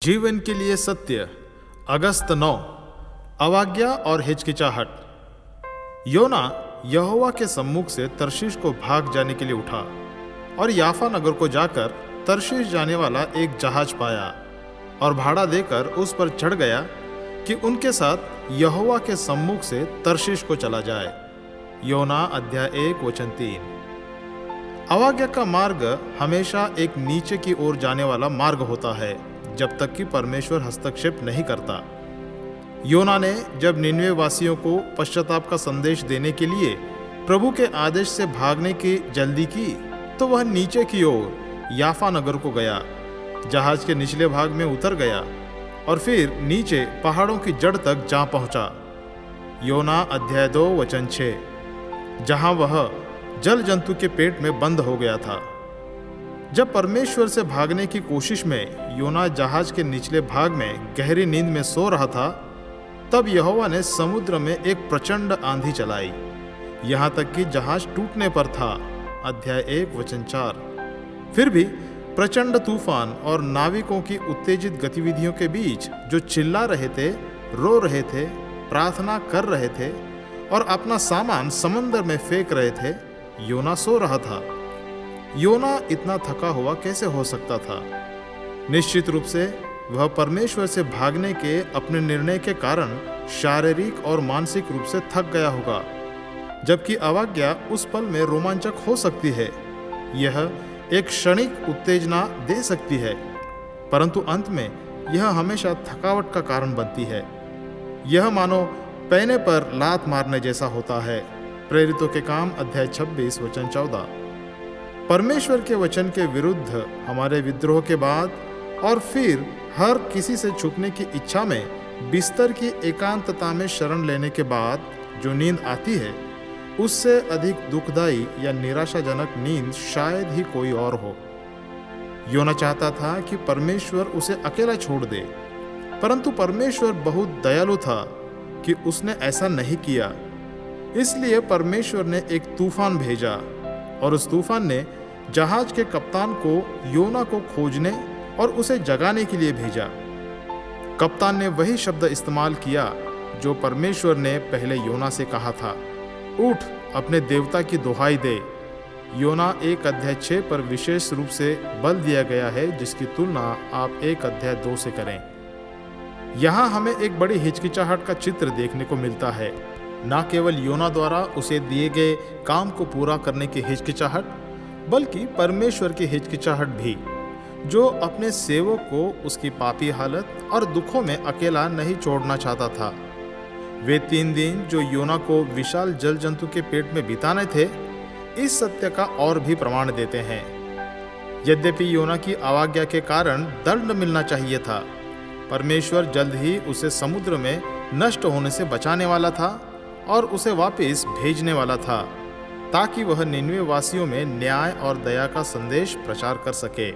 जीवन के लिए सत्य, अगस्त 9। अवज्ञा और हिचकिचाहट। योना यहोवा के सम्मुख से तर्शीश को भाग जाने के लिए उठा और याफा नगर को जाकर तर्शीश जाने वाला एक जहाज पाया और भाड़ा देकर उस पर चढ़ गया कि उनके साथ यहोवा के सम्मुख से तर्शीश को चला जाए। योना अध्याय 1:3। अवज्ञा का मार्ग हमेशा एक नीचे की ओर जाने वाला मार्ग होता है जब तक कि परमेश्वर हस्तक्षेप नहीं करता। योना ने जब निनवे वासियों को पश्चाताप का संदेश देने के लिए प्रभु के आदेश से भागने की जल्दी की तो वह नीचे की ओर याफा नगर को गया, जहाज के निचले भाग में उतर गया और फिर नीचे पहाड़ों की जड़ तक जा पहुंचा। योना अध्याय 2:6, जहां वह जल जंतु के पेट में बंद हो गया था। जब परमेश्वर से भागने की कोशिश में योना जहाज के निचले भाग में गहरी नींद में सो रहा था, तब यहोवा ने समुद्र में एक प्रचंड आंधी चलाई, यहाँ तक कि जहाज टूटने पर था। अध्याय 1:4। फिर भी प्रचंड तूफान और नाविकों की उत्तेजित गतिविधियों के बीच जो चिल्ला रहे थे, रो रहे थे, प्रार्थना कर रहे थे और अपना सामान समंदर में फेंक रहे थे, योना सो रहा था। योना इतना थका हुआ कैसे हो सकता था? निश्चित रूप से वह परमेश्वर से भागने के अपने निर्णय के कारण शारीरिक और मानसिक रूप से थक गया होगा, जबकि अवज्ञा उस पल में रोमांचक हो सकती है। यह एक क्षणिक उत्तेजना दे सकती है, परंतु अंत में यह हमेशा थकावट का कारण बनती है। यह मानो पैने पर लात मारने जैसा होता है। प्रेरितों के काम अध्याय 26:14। परमेश्वर के वचन के विरुद्ध हमारे विद्रोह के बाद और फिर हर किसी से छुपने की इच्छा में बिस्तर की एकांतता में शरण लेने के बाद जो नींद आती है, उससे अधिक दुखदायी या निराशाजनक नींद शायद ही कोई और हो। योना चाहता था कि परमेश्वर उसे अकेला छोड़ दे, परंतु परमेश्वर बहुत दयालु था कि उसने ऐसा नहीं किया। इसलिए परमेश्वर ने एक तूफान भेजा और उस तूफान ने जहाज के कप्तान को योना को खोजने और उसे जगाने के लिए भेजा। कप्तान ने वही शब्द इस्तेमाल किया जो परमेश्वर ने पहले योना से कहा था, उठ, अपने देवता की दुहाई दे। योना 1:6 पर विशेष रूप से बल दिया गया है, जिसकी तुलना आप 1:2 से करें। यहाँ हमें एक बड़ी हिचकिचाहट का चित्र देखने को मिलता है। न केवल योना द्वारा उसे दिए गए काम को पूरा करने की हिचकिचाहट, बल्कि परमेश्वर की हिचकिचाहट भी, जो अपने सेवक को उसकी पापी हालत और दुखों में अकेला नहीं छोड़ना चाहता था। वे 3 दिन जो योना को विशाल जल जंतु के पेट में बिताने थे, इस सत्य का और भी प्रमाण देते हैं। यद्यपि योना की अवज्ञा के कारण दंड मिलना चाहिए था, परमेश्वर जल्द ही उसे समुद्र में नष्ट होने से बचाने वाला था और उसे वापस भेजने वाला था, ताकि वह निनवे वासियों में न्याय और दया का संदेश प्रचार कर सके।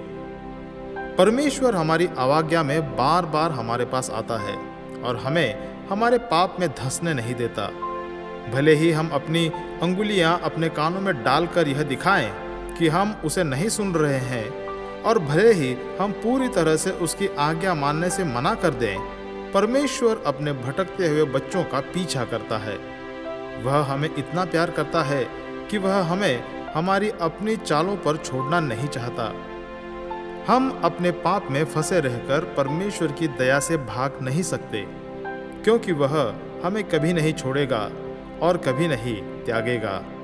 परमेश्वर हमारी अवज्ञा में बार बार हमारे पास आता है और हमें हमारे पाप में धंसने नहीं देता। भले ही हम अपनी अंगुलियां अपने कानों में डालकर यह दिखाएं कि हम उसे नहीं सुन रहे हैं, और भले ही हम पूरी तरह से उसकी आज्ञा मानने से मना कर दें, परमेश्वर अपने भटकते हुए बच्चों का पीछा करता है। वह हमें इतना प्यार करता है कि वह हमें हमारी अपनी चालों पर छोड़ना नहीं चाहता। हम अपने पाप में फंसे रहकर परमेश्वर की दया से भाग नहीं सकते, क्योंकि वह हमें कभी नहीं छोड़ेगा और कभी नहीं त्यागेगा।